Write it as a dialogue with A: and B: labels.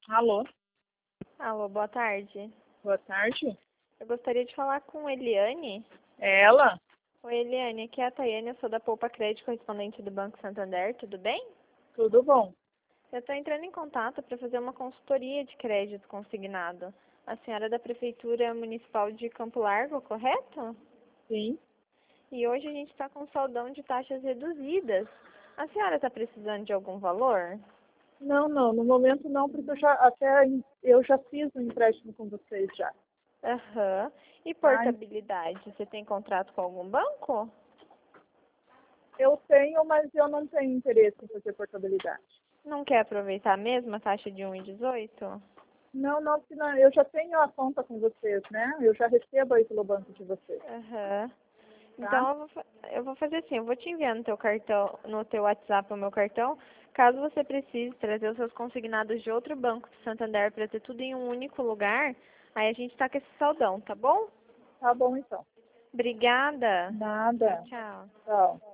A: Alô,
B: Alô, boa tarde.
A: boa tarde.
B: Eu gostaria de falar com Eliane.
A: É ela?
B: Oi, Eliane, aqui é a Tayane, eu sou da Poupa Crédito, correspondente do Banco Santander, tudo bem?
A: Tudo bom?
B: Eu estou entrando em contato para fazer uma consultoria de crédito consignado. A senhora é da Prefeitura Municipal de Campo Largo, correto?
A: Sim.
B: E hoje a gente está com saldão de taxas reduzidas. A senhora está precisando de algum valor?
A: Não, no momento não, porque eu já fiz um empréstimo com vocês já.
B: Aham. E
A: Tá?
B: portabilidade, você tem contrato com algum banco?
A: Eu tenho, mas eu não tenho interesse em fazer portabilidade.
B: Não quer aproveitar mesmo a taxa de 1,18?
A: Não, porque eu já tenho a conta com vocês, né? Eu já recebo aí pelo banco de vocês,
B: Aham.
A: tá?
B: Então eu vou fazer assim, eu vou te enviar no teu cartão, no teu WhatsApp o meu cartão, caso você precise trazer os seus consignados de outro banco do Santander para ter tudo em um único lugar, aí a gente tá com esse saldão, tá bom?
A: Tá bom então.
B: Obrigada. Tchau,
A: Nada.
B: tchau.
A: Tchau.